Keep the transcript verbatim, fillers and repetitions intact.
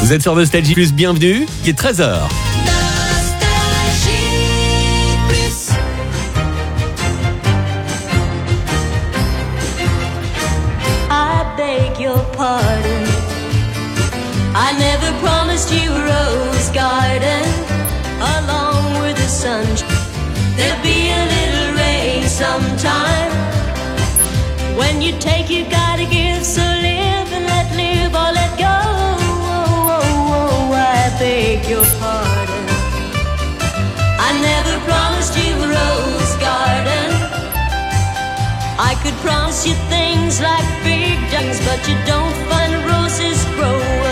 Vous êtes sur Nostalgie Plus, bienvenue, il est treize heures. Pardon, I never promised you a rose garden along with the sun. There'll be a little rain sometime. When you take, you gotta give. So live and let live or let go. Oh, oh, oh, I beg your pardon. I never promised you a rose garden. I could promise you things like big ducks, but you don't find roses grow